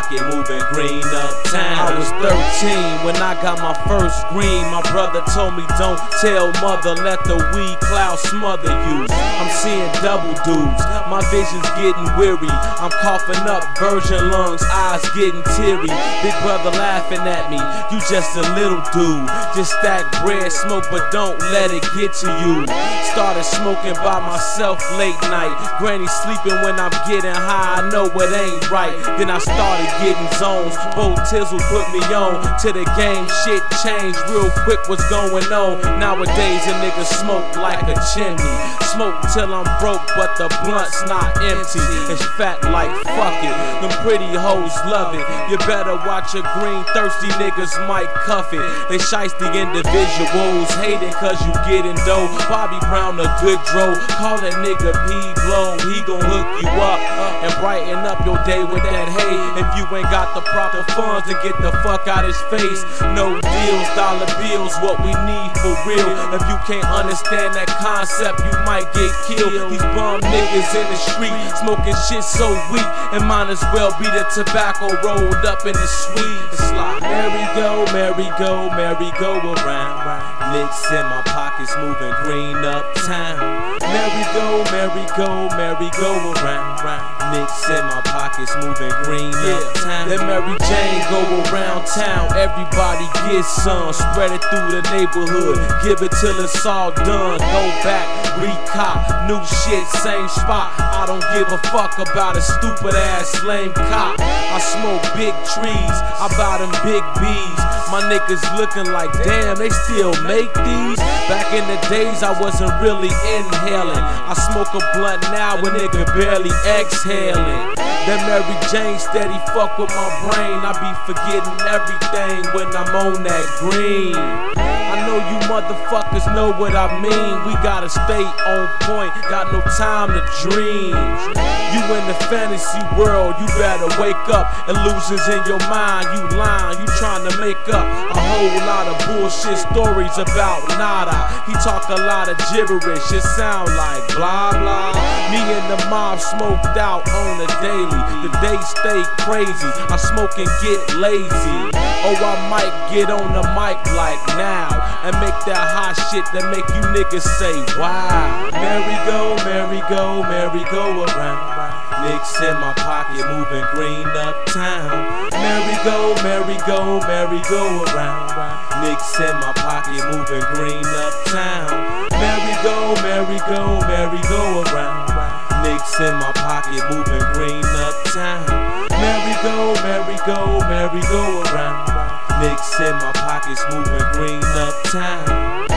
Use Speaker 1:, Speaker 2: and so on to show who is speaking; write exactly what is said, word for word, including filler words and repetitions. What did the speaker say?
Speaker 1: pocket moving green uptown. I was thirteen when I got my first green. My brother told me don't tell mother, let the weed cloud smother you. I'm seeing double dudes, my vision's getting weary. I'm coughing up virgin lungs, eyes getting teary. Big brother laughing at me, you just a little dude. Just stack bread, smoke, but don't let it get to you. Started smoking by myself late night. Granny sleeping when I'm getting high, I know it ain't right. Then I started getting zones, Bo Tizzle put me on. To the game, shit changed real quick, what's going on? Nowadays a nigga smoke like a chimney. Smoke till I'm broke, but the blunt's not empty. It's fat like fuck it, them pretty hoes love it. You better watch your green, thirsty niggas might cuff it. They shiesty individuals, hating cause you getting dough. Bobby Brown a good dro, call that nigga P-Blow. He gon' hook you up and brighten up your day with that hay. If you ain't got the proper funds to get the fuck out his face. No deals, dollar bills, what we need for real. If you can't understand that concept, you might get killed. These bum niggas in the street smoking shit so weak, and might as well be the tobacco rolled up in the sweet. It's like merry-go, merry-go, merry-go around. Licks in my pockets moving green uptown. Merry-go, merry-go, merry-go around. Nicks in my pockets moving green uptown. Then Mary Jane go around town, everybody get some. Spread it through the neighborhood, give it till it's all done. Go back, recop, new shit, same spot. I don't give a fuck about a stupid ass lame cop. I smoke big trees, I buy them big bees. My niggas looking like damn, they still make these. Back in the days I wasn't really inhaling. I smoke a blunt now, a nigga barely exhaling. That Mary Jane steady fuck with my brain. I be forgetting everything when I'm on that green. I know you motherfuckers know what I mean. We gotta stay on point, got no time to dream. You in the fantasy world, you better wake up. Illusions in your mind, you lying, you trying to make up a whole lot of bullshit stories about nada. He talk a lot of gibberish, it sound like blah blah. Me and the mob smoked out on the daily. The day stay crazy, I smoke and get lazy. Oh, I might get on the mic like now and make that hot shit that make you niggas say wow. Merry-go, merry-go, merry-go around. Nicks in my pocket moving green uptown. Merry-go, merry-go, merry-go around. Nicks in my pocket moving green uptown. Merry-go, merry-go, merry-go around. Nicks in my pocket moving green uptown. Merry-go, merry-go, merry-go around. Nicks in my pockets moving green uptown.